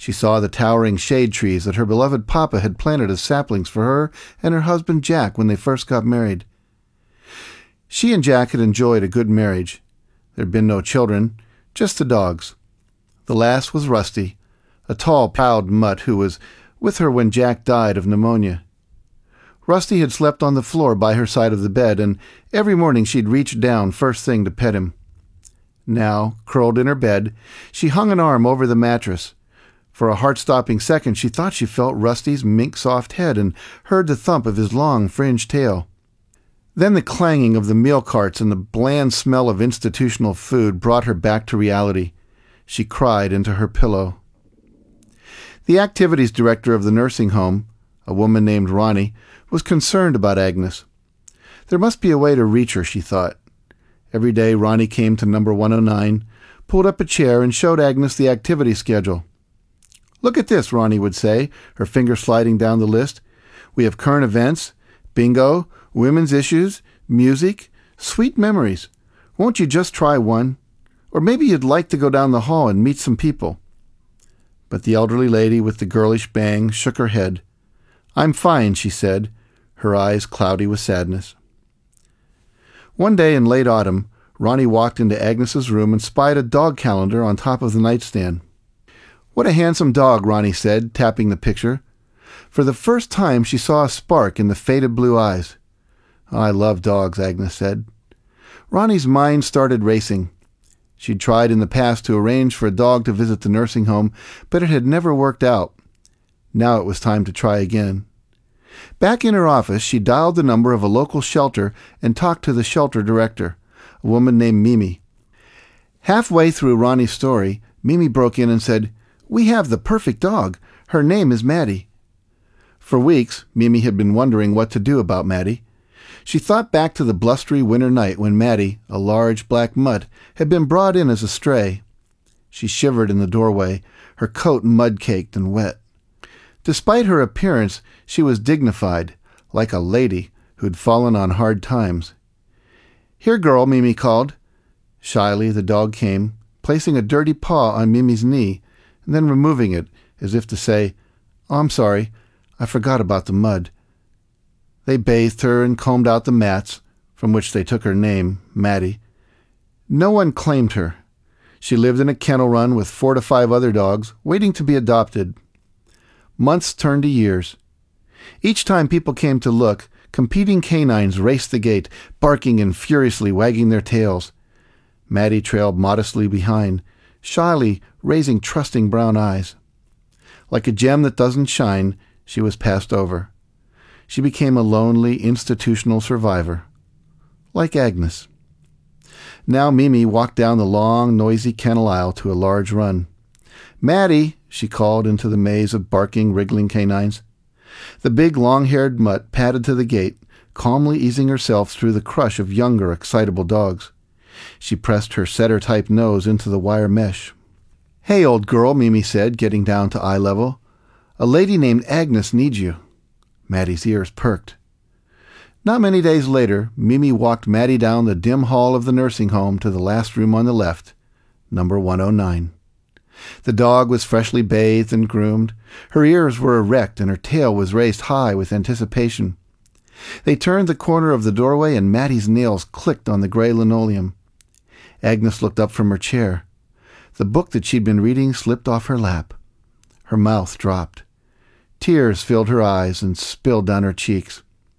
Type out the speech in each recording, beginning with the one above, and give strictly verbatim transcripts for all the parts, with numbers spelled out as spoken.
She saw the towering shade trees that her beloved papa had planted as saplings for her and her husband Jack when they first got married. She and Jack had enjoyed a good marriage. There had been no children, just the dogs. The last was Rusty, a tall, proud mutt who was with her when Jack died of pneumonia. Rusty had slept on the floor by her side of the bed, and every morning she'd reach down first thing to pet him. Now, curled in her bed, she hung an arm over the mattress. For a heart-stopping second she thought she felt Rusty's mink-soft head and heard the thump of his long, fringed tail. Then the clanging of the meal carts and the bland smell of institutional food brought her back to reality. She cried into her pillow. The activities director of the nursing home, a woman named Ronnie, was concerned about Agnes. There must be a way to reach her, she thought. Every day Ronnie came to number one oh nine, pulled up a chair, and showed Agnes the activity schedule. "Look at this," Ronnie would say, her finger sliding down the list. "We have current events, bingo, women's issues, music, sweet memories. Won't you just try one? Or maybe you'd like to go down the hall and meet some people." But the elderly lady with the girlish bang shook her head. "I'm fine," she said, her eyes cloudy with sadness. One day in late autumn, Ronnie walked into Agnes's room and spied a dog calendar on top of the nightstand. "What a handsome dog," Ronnie said, tapping the picture. For the first time she saw a spark in the faded blue eyes. "I love dogs," Agnes said. Ronnie's mind started racing. She'd tried in the past to arrange for a dog to visit the nursing home, but it had never worked out. Now it was time to try again. Back in her office, she dialed the number of a local shelter and talked to the shelter director, a woman named Mimi. Halfway through Ronnie's story, Mimi broke in and said, "We have the perfect dog. Her name is Maddie." For weeks, Mimi had been wondering what to do about Maddie. She thought back to the blustery winter night when Maddie, a large black mutt, had been brought in as a stray. She shivered in the doorway, her coat mud-caked and wet. Despite her appearance, she was dignified, like a lady who'd fallen on hard times. "Here, girl," Mimi called. Shyly, the dog came, placing a dirty paw on Mimi's knee, and then removing it, as if to say, "Oh, I'm sorry, I forgot about the mud." They bathed her and combed out the mats, from which they took her name, Maddie. No one claimed her. She lived in a kennel run with four to five other dogs, waiting to be adopted. Months turned to years. Each time people came to look, competing canines raced the gate, barking and furiously wagging their tails. Maddie trailed modestly behind, shyly raising trusting brown eyes. Like a gem that doesn't shine, she was passed over. She became a lonely institutional survivor, like Agnes. Now Mimi walked down the long, noisy kennel aisle to a large run. "Maddie," she called into the maze of barking, wriggling canines. The big, long-haired mutt padded to the gate, calmly easing herself through the crush of younger, excitable dogs. She pressed her setter-type nose into the wire mesh. "Hey, old girl," Mimi said, getting down to eye level. "A lady named Agnes needs you." Maddie's ears perked. Not many days later, Mimi walked Maddie down the dim hall of the nursing home to the last room on the left, number one oh nine. The dog was freshly bathed and groomed. Her ears were erect and her tail was raised high with anticipation. They turned the corner of the doorway and Maddie's nails clicked on the gray linoleum. Agnes looked up from her chair. The book that she'd been reading slipped off her lap. Her mouth dropped. Tears filled her eyes and spilled down her cheeks.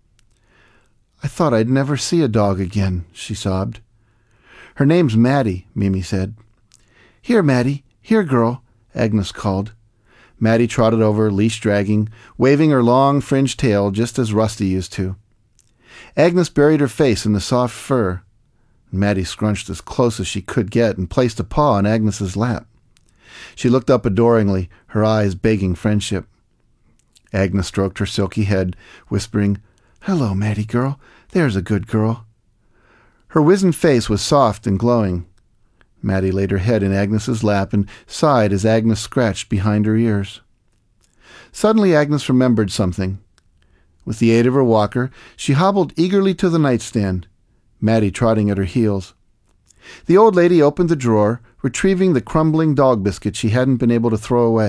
"I thought I'd never see a dog again," she sobbed. "Her name's Maddie," Mimi said. "Here, Maddie. Here, girl," Agnes called. Maddie trotted over, leash dragging, waving her long fringed tail just as Rusty used to. Agnes buried her face in the soft fur. Maddie scrunched as close as she could get and placed a paw on Agnes's lap. She looked up adoringly, her eyes begging friendship. Agnes stroked her silky head, whispering, "Hello, Maddie girl. There's a good girl." Her wizened face was soft and glowing. Maddie laid her head in Agnes's lap and sighed as Agnes scratched behind her ears. Suddenly Agnes remembered something. With the aid of her walker, she hobbled eagerly to the nightstand, Maddie trotting at her heels. The old lady opened the drawer, retrieving the crumbling dog biscuit she hadn't been able to throw away.